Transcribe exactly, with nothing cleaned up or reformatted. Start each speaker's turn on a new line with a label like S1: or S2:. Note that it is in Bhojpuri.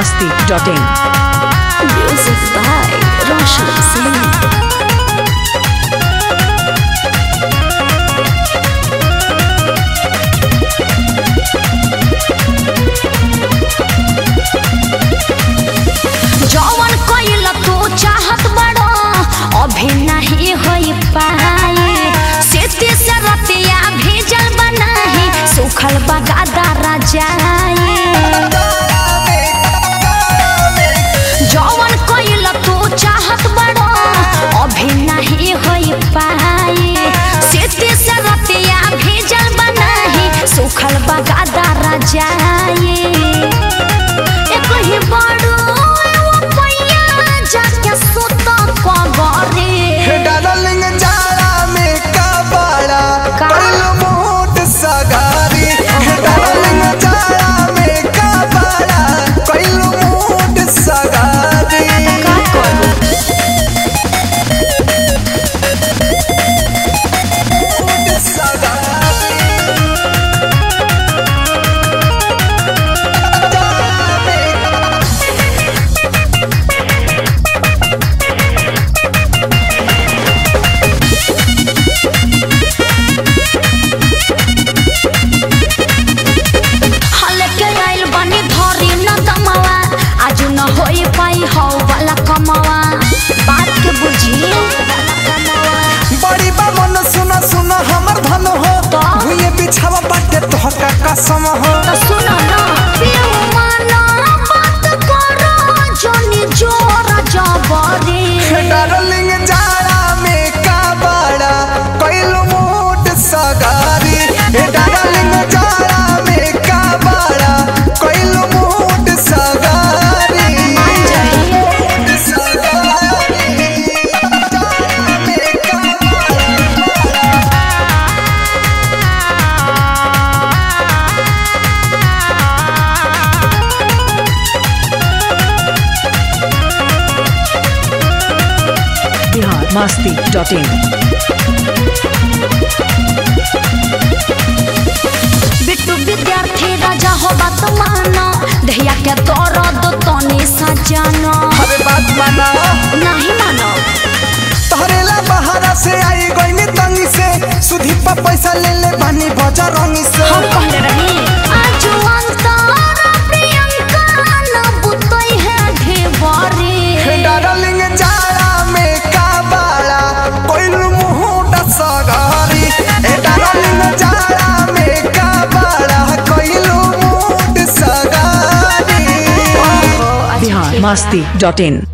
S1: masti dot in.
S2: Music by Roshan Singh. जवन कइल तू चाहत बड़ो अभी नहीं होई पाए सेती से रतिया भेजल बनाही सुखल बगादा राजाए जवन कइल तू चाहत बड़ो अभी नहीं होई पाए सेती से रतिया भेजल बनाही सुखल बगादा राजाए एक ही बड़ो जाके सुता पगरे
S3: डार्लिंग जाड़ा में का बड़ा कइल मोट सगारी डार्लिंग जाड़ा में का बड़ा कइल मोट सगारी
S2: का करू
S3: मोट सगारी
S2: कमावा बात के बुझी
S3: बड़ी बा मन सुना सुना हमर धन हो
S2: तो
S3: भुइए बिछावा बाटे तोहका कसम हो
S2: तो सुनो ना पियो माना बात करो जोनी जोर जबरी
S3: डार्लिंग जाड़ा में का बड़ा कइल मोट सगारी डार्लिंग जाड़ा में का बड़ा कइल मोट सगारी
S1: masti dot in.
S2: बिट्टू विद्यार्थी राजा हो बात मानो दहिया के दर्द तनी सजानो
S3: अरे बात माना
S2: नहीं मानो
S3: तोहरेला बहारा से आई गईनी तंगी से सुधी पर पैसा ले ले बानी बजा रंगी से
S2: हम कहले रही आज अंतर प्रियंका न बुतई है ढेबरी
S3: डार्लिंग जाड़ा में का बड़ा कइल मोट सगारी डार्लिंग जाड़ा में का बड़ा कइल मोट सगारी
S1: masti dot in.